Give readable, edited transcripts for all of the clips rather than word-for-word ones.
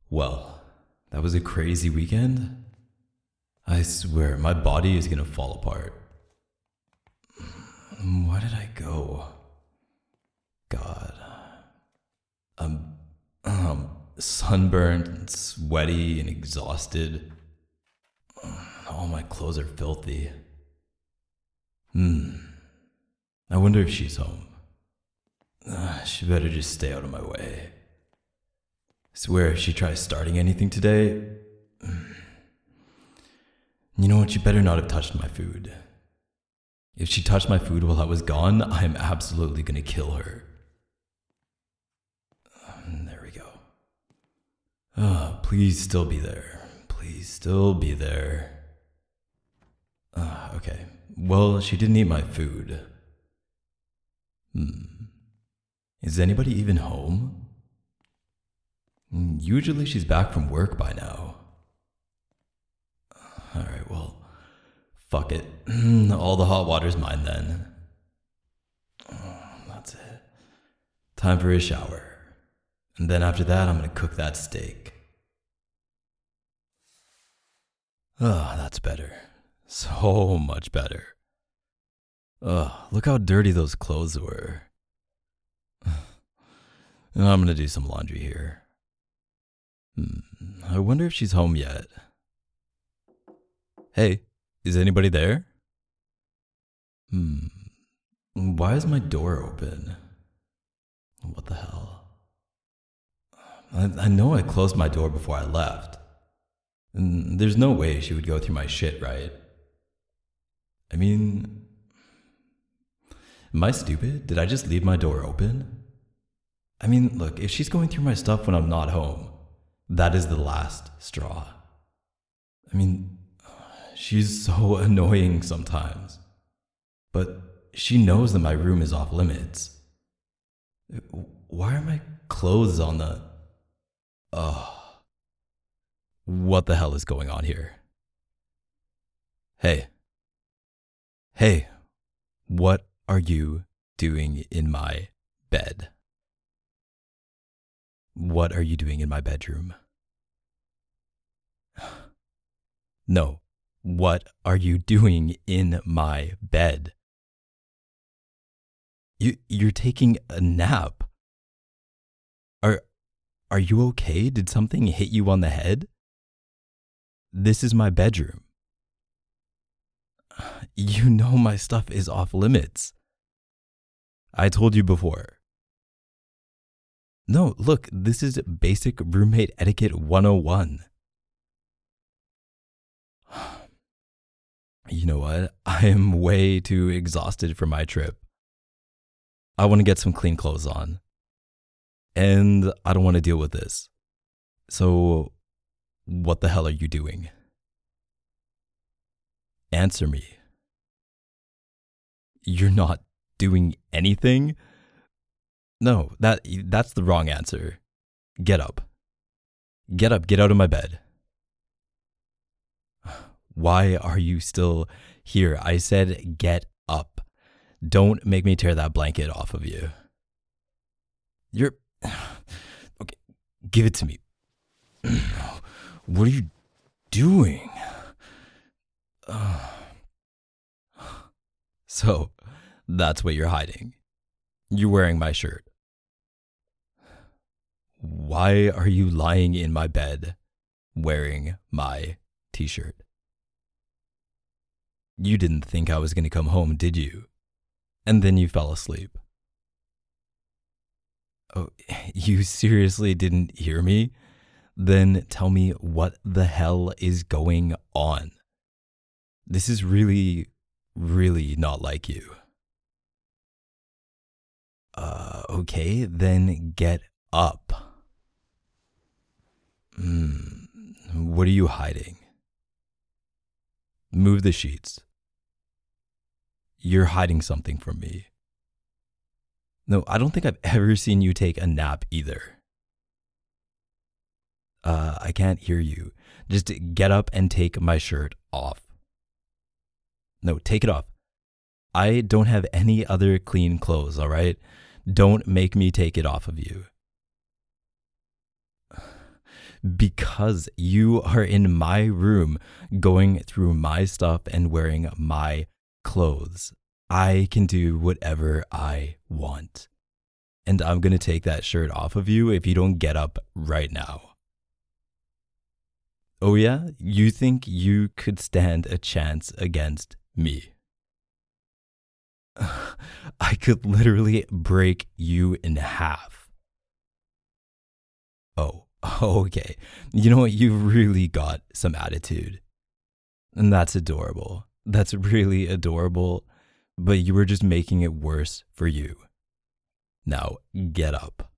Well, that was a crazy weekend. I swear, my body is gonna fall apart. Why did I go? God. I'm sunburned and sweaty and exhausted. All my clothes are filthy. I wonder if she's home. She better just stay out of my way. Swear if she tries starting anything today, you know what, she better not have touched my food. If she touched my food while I was gone, I'm absolutely gonna kill her. There we go. Please still be there. Please still be there. Okay. Well, she didn't eat my food. Is anybody even home? Usually she's back from work by now. Alright, well, fuck it. All the hot water's mine then. That's it. Time for a shower. And then after that, I'm gonna cook that steak. That's better. So much better. Look how dirty those clothes were. And I'm gonna do some laundry here. I wonder if she's home yet. Hey, is anybody there? Why is my door open? What the hell? I know I closed my door before I left. And there's no way she would go through my shit, right? I mean, am I stupid? Did I just leave my door open? I mean, look, if she's going through my stuff when I'm not home, that is the last straw. I mean, she's so annoying sometimes. But she knows that my room is off limits. Why are my clothes on the... What the hell is going on here? Hey. Hey, what are you doing in my bed? What are you doing in my bedroom? No, what are you doing in my bed? You're taking a nap. Are you okay? Did something hit you on the head? This is my bedroom. You know my stuff is off limits. I told you before. No, look, this is basic roommate etiquette 101. You know what? I am way too exhausted for my trip. I want to get some clean clothes on. And I don't want to deal with this. So, what the hell are you doing? Answer me. You're not doing anything? No, that's the wrong answer. Get up. Get up, get out of my bed. Why are you still here? I said get up. Don't make me tear that blanket off of you. Okay, give it to me. What are you doing? So, that's what you're hiding. You're wearing my shirt. Why are you lying in my bed wearing my t-shirt? You didn't think I was going to come home, did you? And then you fell asleep. Oh, you seriously didn't hear me? Then tell me what the hell is going on. This is really, really not like you. Okay, then get up. What are you hiding? Move the sheets. You're hiding something from me. No, I don't think I've ever seen you take a nap either. I can't hear you. Just get up and take my shirt off. No, take it off. I don't have any other clean clothes, all right? Don't make me take it off of you. Because you are in my room, going through my stuff and wearing my clothes. I can do whatever I want. And I'm gonna take that shirt off of you if you don't get up right now. Oh yeah? You think you could stand a chance against me? I could literally break you in half. Oh, okay. You know what? You really got some attitude. And that's adorable. That's really adorable. But you were just making it worse for you. Now, get up.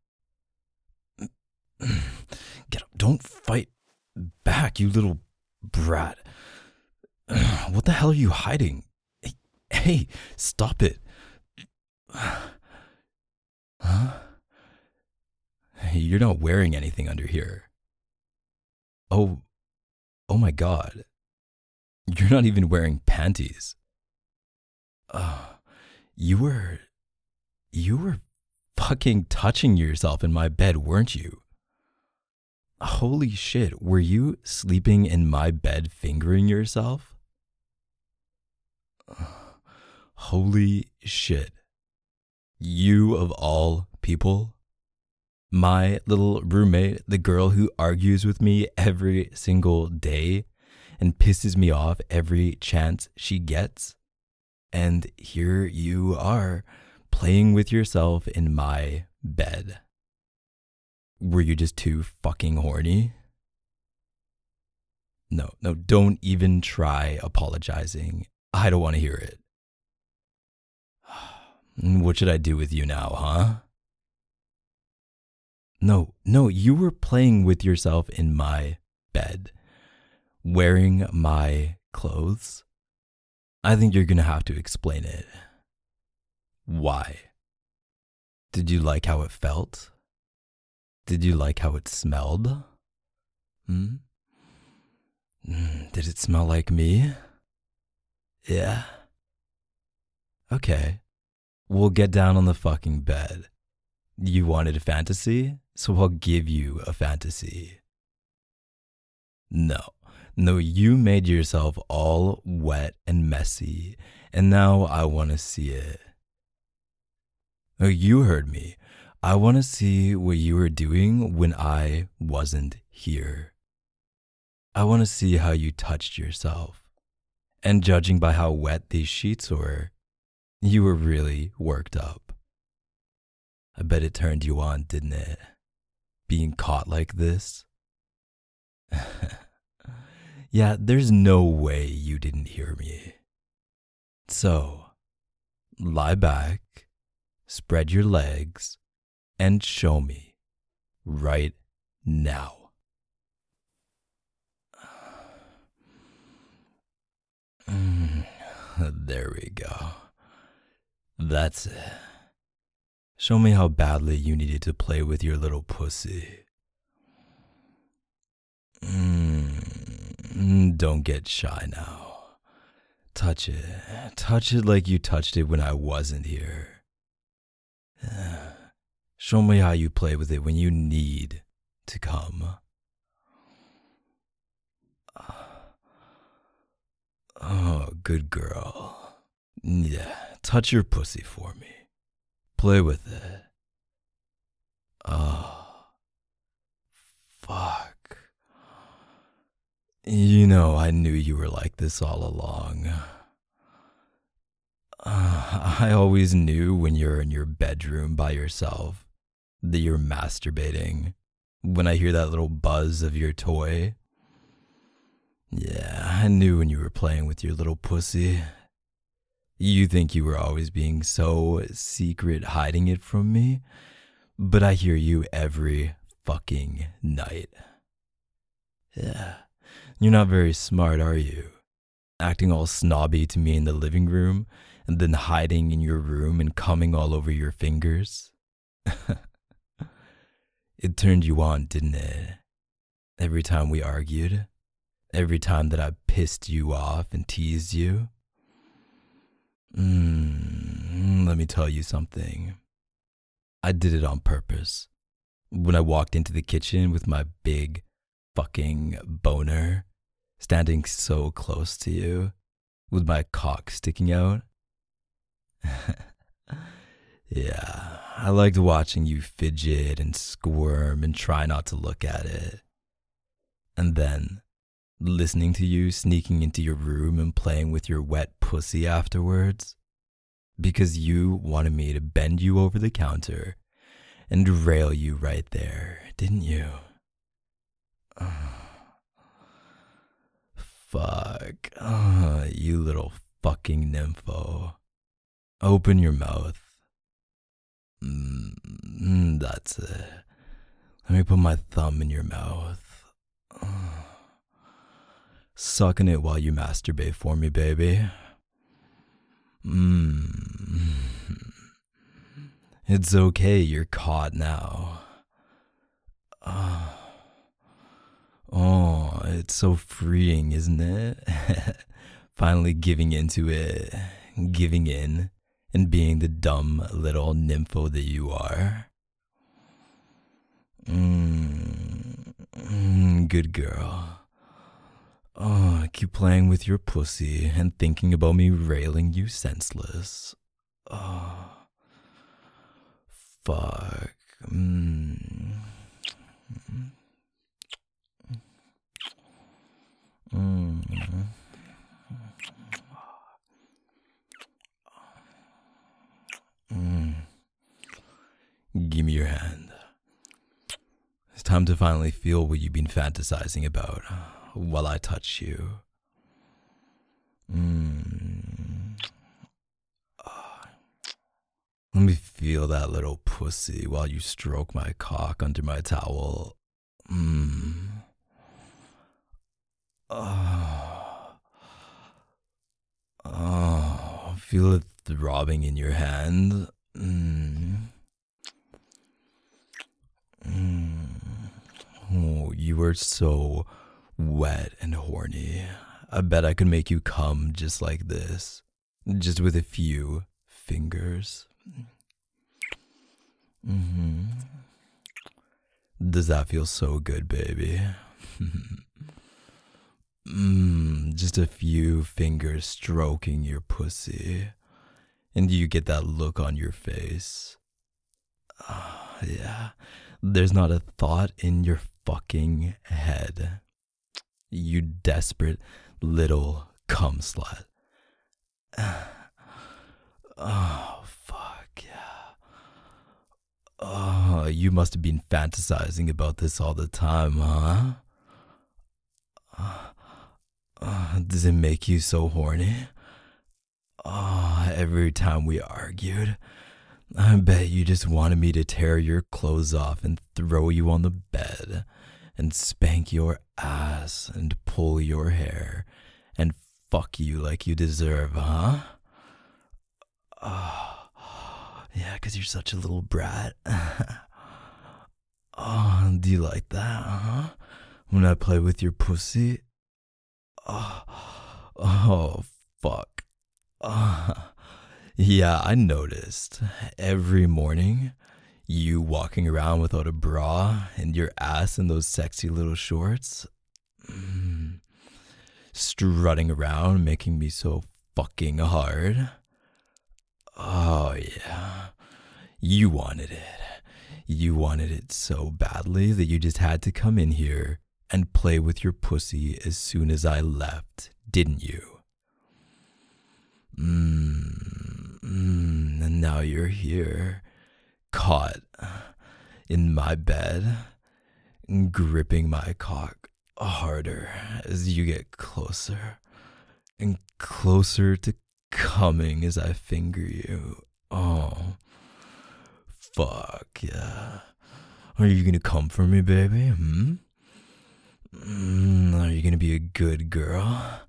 Get up. Don't fight back, you little brat. What the hell are you hiding? Hey, stop it. Huh? You're not wearing anything under here. Oh my God. You're not even wearing panties. You were fucking touching yourself in my bed, weren't you? Holy shit, were you sleeping in my bed fingering yourself? Holy shit. You of all people? My little roommate, the girl who argues with me every single day and pisses me off every chance she gets? And here you are, playing with yourself in my bed. Were you just too fucking horny? No, don't even try apologizing. I don't want to hear it. What should I do with you now, huh? No, you were playing with yourself in my bed, wearing my clothes. I think you're gonna have to explain it. Why? Did you like how it felt? Did you like how it smelled? Did it smell like me? Yeah? Okay. We'll get down on the fucking bed. You wanted a fantasy? So I'll give you a fantasy. No, you made yourself all wet and messy, and now I want to see it. Oh, you heard me. I want to see what you were doing when I wasn't here. I want to see how you touched yourself. And judging by how wet these sheets were, you were really worked up. I bet it turned you on, didn't it? Being caught like this? Yeah, there's no way you didn't hear me. So, lie back, spread your legs, and show me right now. There we go. That's it. Show me how badly you needed to play with your little pussy. Don't get shy now. Touch it. Touch it like you touched it when I wasn't here. Show me how you play with it when you need to come. Oh, good girl. Yeah, touch your pussy for me. Play with it. Oh, fuck. You know, I knew you were like this all along. I always knew when you're in your bedroom by yourself that you're masturbating. When I hear that little buzz of your toy. Yeah, I knew when you were playing with your little pussy. You think you were always being so secret, hiding it from me, but I hear you every fucking night. Yeah, you're not very smart, are you? Acting all snobby to me in the living room, and then hiding in your room and coming all over your fingers. It turned you on, didn't it? Every time we argued, every time that I pissed you off and teased you. Let me tell you something. I did it on purpose. When I walked into the kitchen with my big, fucking boner, standing so close to you, with my cock sticking out. Yeah, I liked watching you fidget and squirm and try not to look at it. And then, listening to you sneaking into your room and playing with your wet pussy afterwards. Because you wanted me to bend you over the counter and rail you right there, didn't you? Fuck. You little fucking nympho. Open your mouth. That's it. Let me put my thumb in your mouth. Sucking it while you masturbate for me, baby. It's okay, you're caught now. Oh, it's so freeing, isn't it? Finally giving into it, giving in, and being the dumb little nympho that you are. Good girl. Oh, keep playing with your pussy and thinking about me railing you senseless. Oh, fuck. Give me your hand. It's time to finally feel what you've been fantasizing about while I touch you. Let me feel that little pussy while you stroke my cock under my towel. Feel it throbbing in your hand. Oh, you are so wet and horny. I bet I could make you come just like this, just with a few fingers. Does that feel so good, baby? Just a few fingers stroking your pussy, and you get that look on your face. Yeah, there's not a thought in your fucking head. You desperate little cum slut. Oh, fuck yeah. Oh, you must have been fantasizing about this all the time, huh? Does it make you so horny? Oh, every time we argued, I bet you just wanted me to tear your clothes off and throw you on the bed and spank your ass and pull your hair and fuck you like you deserve, huh? Oh, yeah, 'cause you're such a little brat. Oh, do you like that, huh? When I play with your pussy? Oh, fuck. Yeah, I noticed. Every morning, you walking around without a bra and your ass in those sexy little shorts. Strutting around, making me so fucking hard. Oh, yeah. You wanted it. You wanted it so badly that you just had to come in here and play with your pussy as soon as I left, didn't you? And now you're here, caught in my bed, gripping my cock harder as you get closer and closer to coming as I finger you. Oh, fuck yeah. Are you gonna come for me, baby? Are you gonna be a good girl?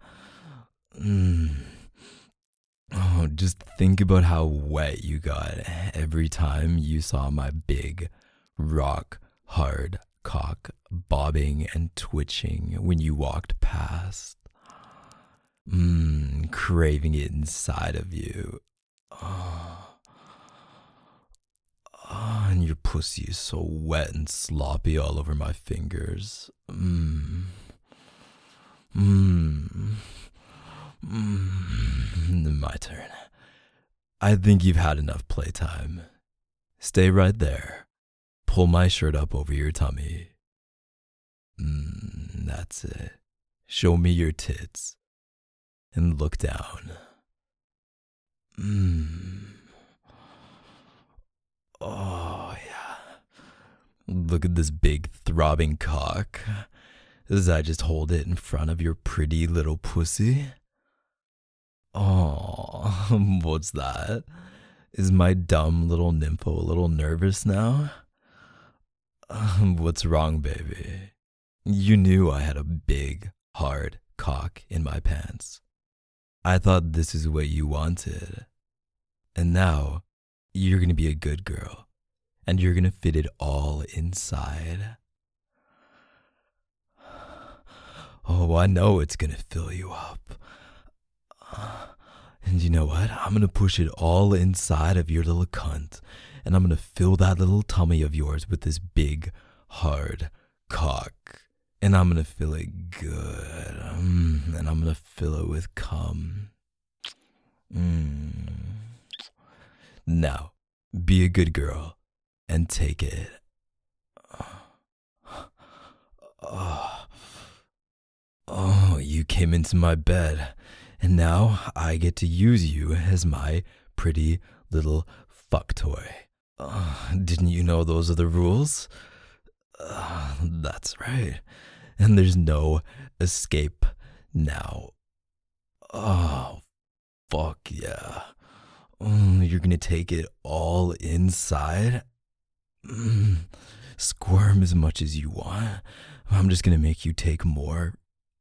Oh, just think about how wet you got every time you saw my big, rock hard cock bobbing and twitching when you walked past. Craving it inside of you. And your pussy is so wet and sloppy all over my fingers. My turn. I think you've had enough playtime. Stay right there. Pull my shirt up over your tummy. That's it. Show me your tits. And look down. Oh, yeah. Look at this big throbbing cock. As I just hold it in front of your pretty little pussy. Oh, what's that? Is my dumb little nympho a little nervous now? What's wrong, baby? You knew I had a big, hard cock in my pants. I thought this is what you wanted. And now, you're gonna be a good girl. And you're gonna fit it all inside. Oh, I know it's gonna fill you up. And you know what? I'm gonna push it all inside of your little cunt. And I'm gonna fill that little tummy of yours with this big, hard cock. And I'm gonna fill it good. And I'm gonna fill it with cum. Now, be a good girl and take it. Oh, you came into my bed. And now I get to use you as my pretty little fuck toy. Didn't you know those are the rules? That's right. And there's no escape now. Oh, fuck yeah. You're gonna take it all inside? Squirm as much as you want. I'm just gonna make you take more.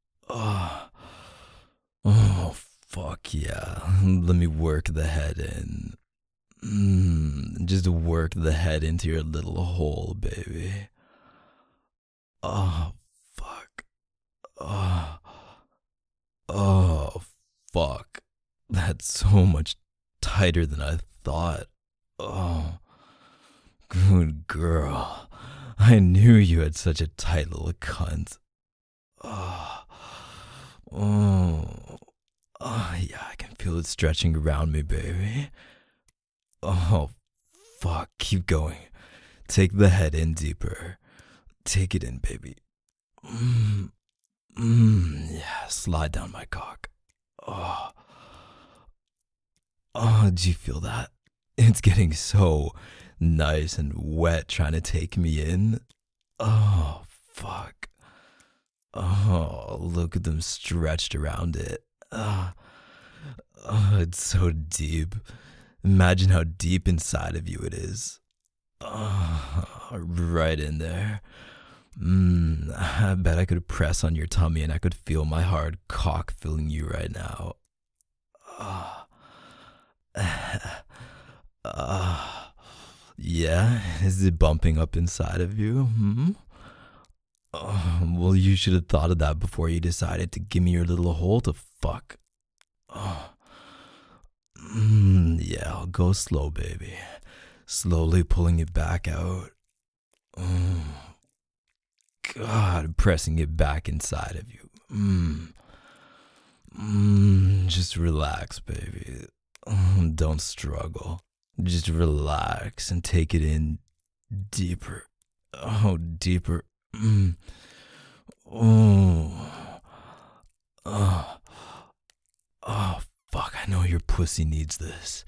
Oh, fuck yeah. Let me work the head in. Just work the head into your little hole, baby. Oh, fuck. Oh, fuck. That's so much tighter than I thought. Oh, good girl. I knew you had such a tight little cunt. Yeah, I can feel it stretching around me, baby. Oh, fuck, keep going. Take the head in deeper. Take it in, baby. Yeah, slide down my cock. Do you feel that? It's getting so nice and wet trying to take me in. Oh, fuck. Oh, look at them stretched around it. It's so deep. Imagine how deep inside of you it is. Right in there. I bet I could press on your tummy and I could feel my hard cock filling you right now. Yeah? Is it bumping up inside of you? Well, you should have thought of that before you decided to give me your little hole to fuck. Yeah, I'll go slow, baby. Slowly pulling it back out. God, pressing it back inside of you. Just relax, baby. Don't struggle. Just relax and take it in deeper. Oh, deeper. Fuck, I know your pussy needs this.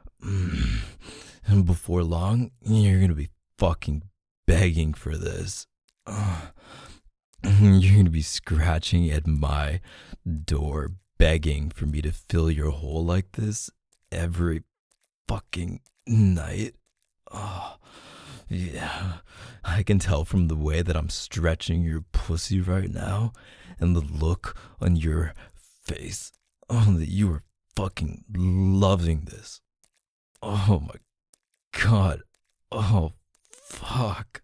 And before long, you're gonna be fucking begging for this. You're gonna be scratching at my door, begging for me to fill your hole like this every fucking night. Yeah, I can tell from the way that I'm stretching your pussy right now and the look on your face that you are fucking loving this. Oh my God. Oh, fuck.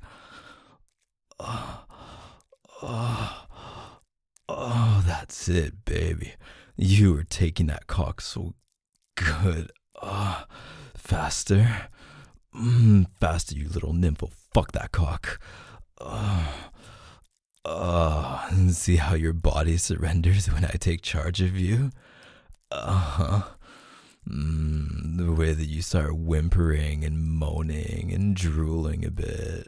That's it, baby. You are taking that cock so good. Faster. Faster, you little nympho. Fuck that cock. See how your body surrenders when I take charge of you? The way that you start whimpering and moaning and drooling a bit.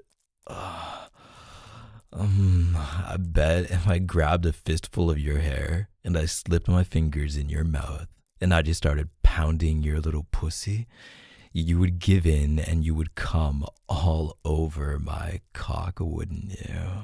I bet if I grabbed a fistful of your hair and I slipped my fingers in your mouth and I just started pounding your little pussy, you would give in and you would come all over my cock, wouldn't you?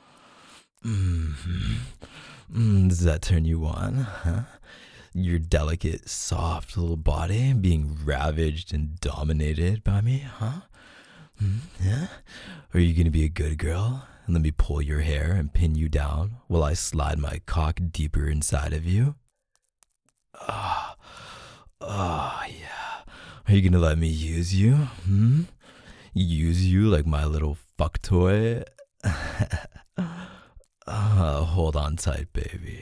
Does that turn you on, huh? Your delicate, soft little body being ravaged and dominated by me, huh? Yeah? Or are you gonna be a good girl and let me pull your hair and pin you down while I slide my cock deeper inside of you? Yeah. Are you gonna let me use you? Use you like my little fuck toy? Hold on tight, baby.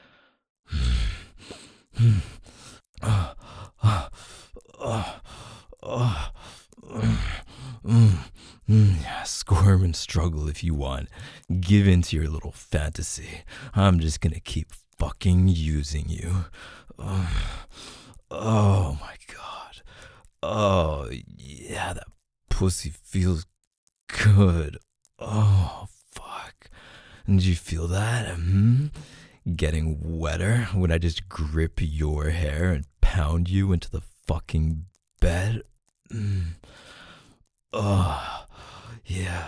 Yeah, squirm and struggle if you want. Give in to your little fantasy. I'm just gonna keep fucking using you. Oh my god. Oh yeah, that pussy feels good. Oh fuck. Did you feel that? Getting wetter when I just grip your hair and pound you into the fucking bed? Oh, yeah.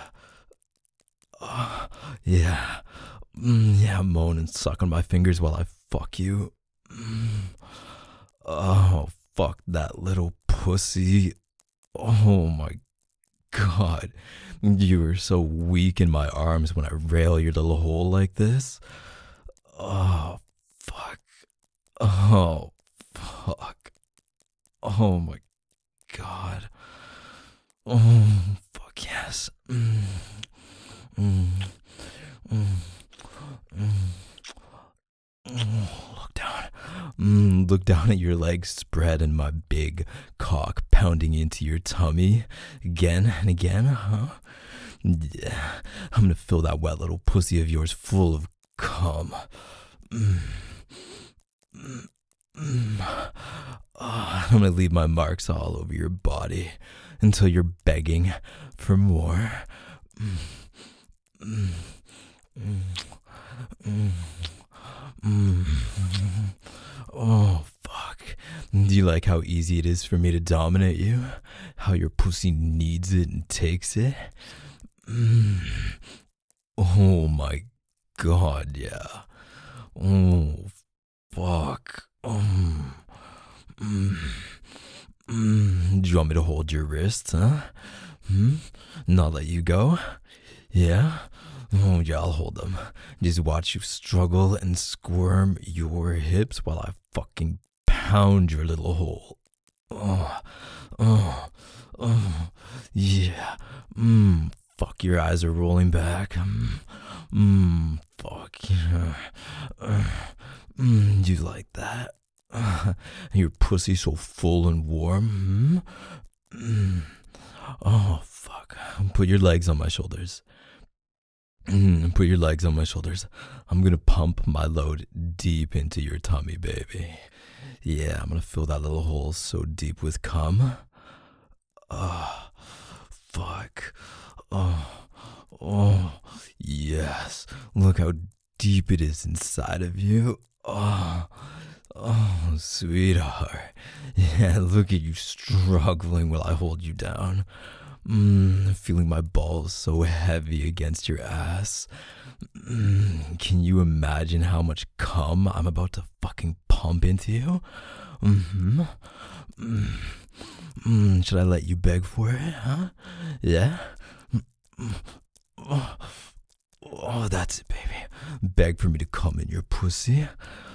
Yeah. Yeah, moan and suck on my fingers while I fuck you. Oh, fuck that little pussy. Oh my god. You are so weak in my arms when I rail your little hole like this. Oh, fuck. Oh, fuck. Oh my god. Oh, fuck yes. Look down. Look down at your legs spread and my big cock pounding into your tummy again and again, huh? Yeah, I'm gonna fill that wet little pussy of yours full of cum. I'm gonna leave my marks all over your body until you're begging for more. Oh, fuck. Do you like how easy it is for me to dominate you? How your pussy needs it and takes it? Oh my god, yeah. Oh, fuck. Do you want me to hold your wrists, huh? Not let you go? Yeah? Oh, yeah, I'll hold them. Just watch you struggle and squirm your hips while I fucking pound your little hole. Yeah. Fuck, your eyes are rolling back. Fuck. You like that? Your pussy so full and warm. Oh, fuck. Put your legs on my shoulders. Put your legs on my shoulders. I'm gonna pump my load deep into your tummy, baby. Yeah, I'm gonna fill that little hole so deep with cum. Oh, fuck. Oh, yes. Look how deep it is inside of you. Oh, sweetheart. Yeah, look at you struggling while I hold you down. Feeling my balls so heavy against your ass. Can you imagine how much cum I'm about to fucking pump into you? Should I let you beg for it, huh? Yeah? Oh, that's it, baby. Beg for me to come in your pussy.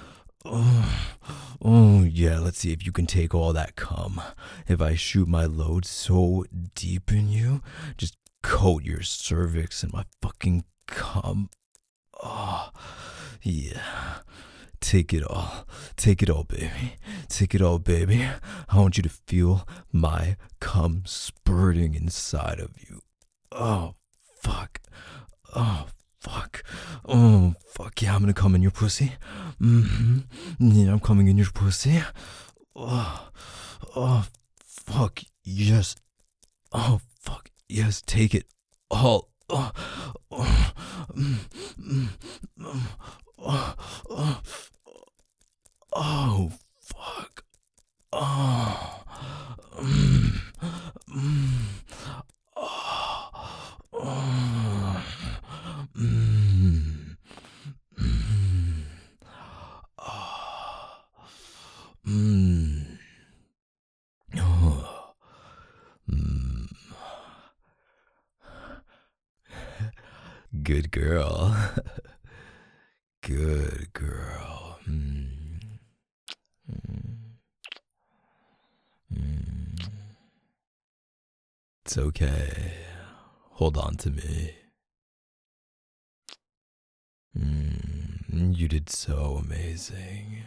Oh, yeah, let's see if you can take all that cum. If I shoot my load so deep in you, just coat your cervix in my fucking cum. Oh, yeah. Take it all. Take it all, baby. Take it all, baby. I want you to feel my cum spurting inside of you. Oh, fuck. Oh, fuck. Oh, fuck. Yeah, I'm gonna come in your pussy. Yeah, I'm coming in your pussy. Oh, fuck. Yes. Oh, fuck. Yes, take it all. Oh, fuck. Oh. Good girl. Good girl. It's okay. Hold on to me. You did so amazing.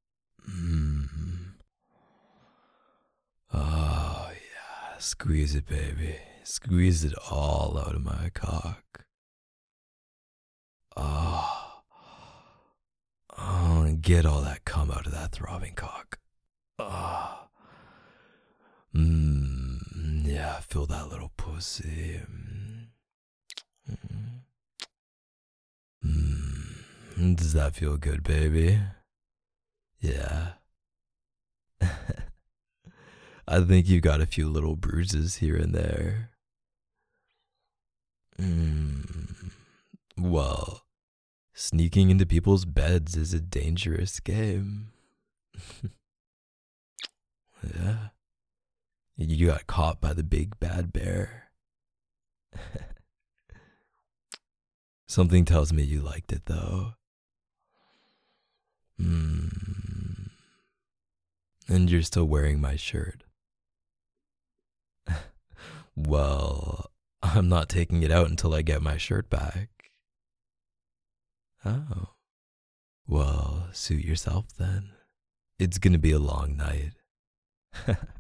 Oh, yeah. Squeeze it, baby. Squeeze it all out of my cock. Oh, and get all that cum out of that throbbing cock. Yeah, feel that little pussy. Does that feel good, baby? Yeah. I think you got a few little bruises here and there. Well, sneaking into people's beds is a dangerous game. Yeah. You got caught by the big bad bear. Something tells me you liked it, though. And you're still wearing my shirt. Well, I'm not taking it out until I get my shirt back. Oh. Well, suit yourself then. It's gonna be a long night.